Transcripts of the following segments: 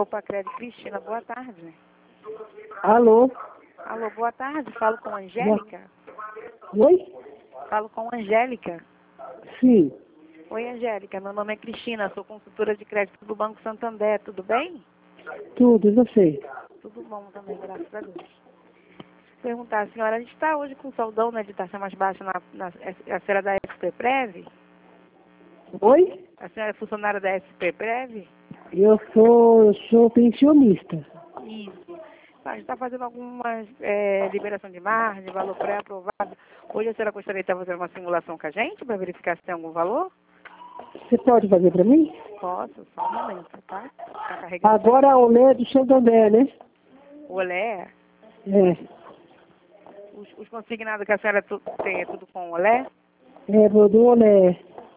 Copa Crédito Cristina, boa tarde. Alô? Alô, boa tarde. Falo com a Angélica? Oi? Falo com a Angélica. Sim. Oi, Angélica. Meu nome é Cristina, sou consultora de crédito do Banco Santander. Tudo bem? Tudo, e você? Tudo bom também, graças a Deus. Perguntar, senhora, a gente está hoje com saudão, né, de taxa mais baixa na senhora da SP Prev? Oi? A senhora é funcionária da SP Prev? Eu sou pensionista. Isso. A gente está fazendo algumas liberação de margem, valor pré-aprovado. Hoje a senhora gostaria de estar fazendo uma simulação com a gente para verificar se tem algum valor? Você pode fazer para mim? Posso, só um momento, tá? Tá carregando. Agora o Lé do Santander, né? O Olé, É. os consignados que a senhora tem é tudo com o Olé? É, vou do Olé.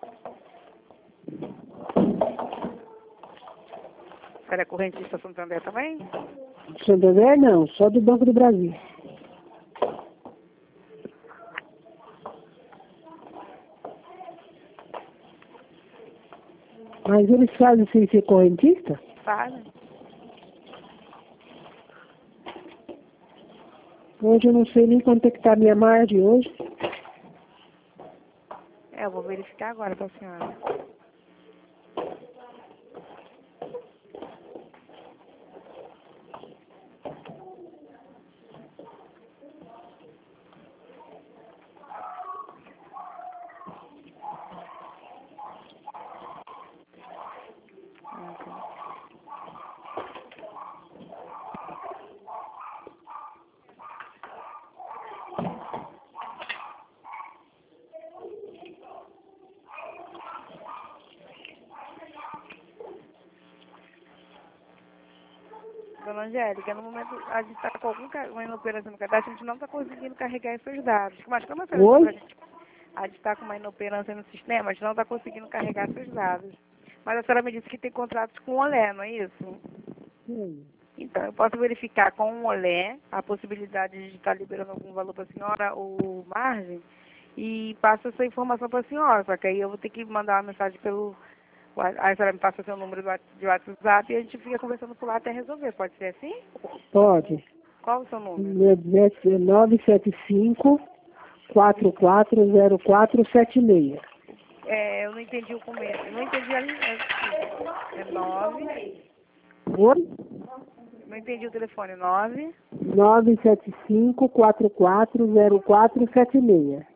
A senhora é correntista Santander também? Santander não, só do Banco do Brasil. Mas eles fazem sem ser correntista? Fazem. Hoje eu não sei nem quanto é que tá a minha margem hoje. Eu vou verificar agora para a senhora. Dona Angélica, no momento a gente está com uma inoperação no cadastro, a gente não está conseguindo carregar esses dados. Mas como a senhora disse pra Oi? gente, a gente está com uma inoperância no sistema, a gente não está conseguindo carregar esses dados. Mas a senhora me disse que tem contratos com o Olé, não é isso? Sim. Então, eu posso verificar com o Olé a possibilidade de estar liberando algum valor para a senhora ou margem e passo essa informação para a senhora, só que aí eu vou ter que mandar uma mensagem pelo... Aí a senhora me passa seu número de WhatsApp e a gente fica conversando por lá até resolver. Pode ser assim? Pode. Qual o seu número? Meu 975 440476. Eu não entendi o começo. Eu não entendi a linha. É 9. Oi? Não entendi o telefone. 9. 975 440476.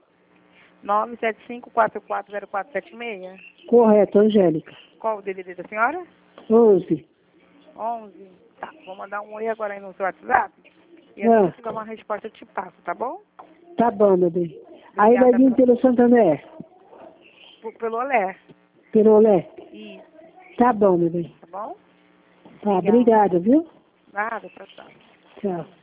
975440476. Correto, Angélica. Qual o DDD da senhora? 11. 11. Tá, vou mandar um oi agora aí no seu WhatsApp. E assim que tiver uma resposta eu te passo, tá bom? Tá bom, meu bem. Aí vai Obrigada vir pelo Santander, pelo Olé. pelo Olé. Isso, Tá bom, meu bem. tá bom? Tá, obrigada, viu? Nada, tchau, tchau. Tchau.